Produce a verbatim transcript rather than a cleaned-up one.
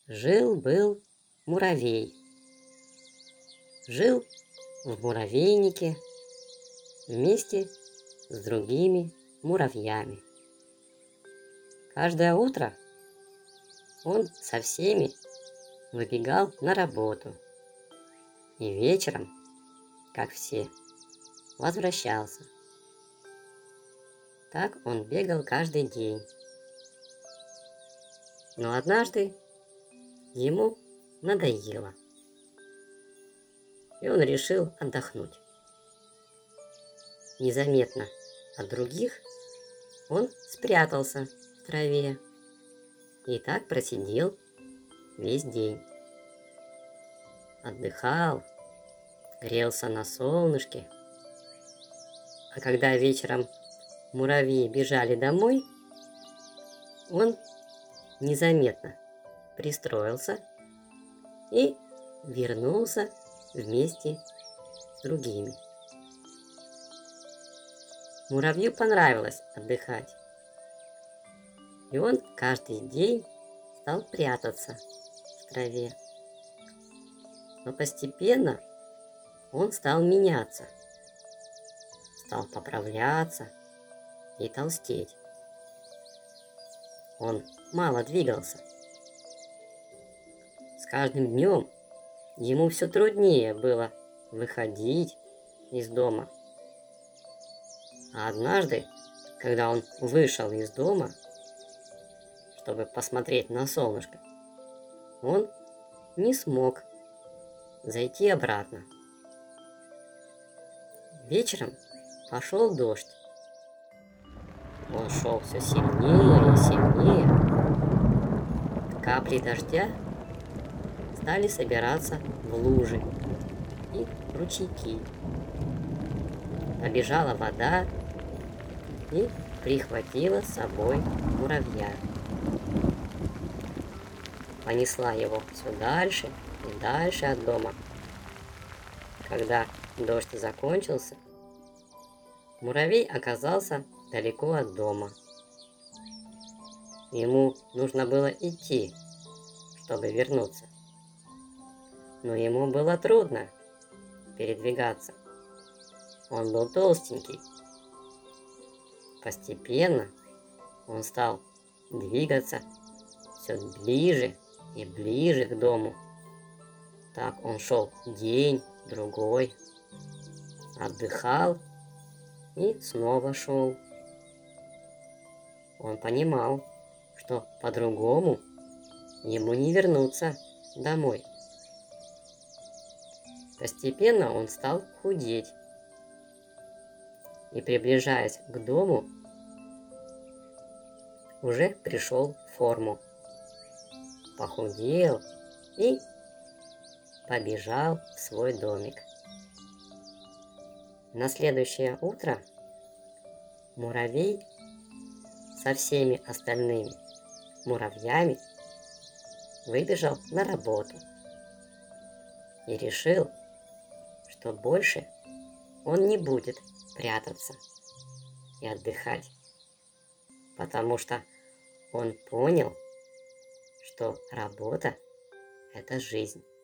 Жил-был муравей. Жил в муравейнике вместе с другими муравьями. Каждое утро он со всеми выбегал на работу и вечером, как все, возвращался. Так он бегал каждый день. Но однажды ему надоело, и он решил отдохнуть. Незаметно от других он спрятался в траве и так просидел весь день. Отдыхал, грелся на солнышке. А когда вечером муравьи бежали домой, он незаметно пристроился и вернулся вместе с другими. Муравью понравилось отдыхать, и он каждый день стал прятаться в траве. Но постепенно он стал меняться, стал поправляться и толстеть. Он мало двигался. С каждым днем ему все труднее было выходить из дома. А однажды, когда он вышел из дома, чтобы посмотреть на солнышко, он не смог зайти обратно. Вечером пошел дождь. Он шел все сильнее и сильнее. Капли дождя стали собираться в лужи и ручейки. Побежала вода и прихватила с собой муравья. Понесла его все дальше и дальше от дома. Когда дождь закончился, муравей оказался далеко от дома. Ему нужно было идти, чтобы вернуться. Но ему было трудно передвигаться. Он был толстенький. Постепенно он стал двигаться все ближе и ближе к дому. Так он шел день, другой, отдыхал и снова шел. Он понимал, что по-другому ему не вернуться домой. Постепенно он стал худеть и, приближаясь к дому, уже пришел в форму. Похудел и побежал в свой домик. На следующее утро муравей со всеми остальными муравьями выбежал на работу и решил, что больше он не будет прятаться и отдыхать, потому что он понял, что работа – это жизнь.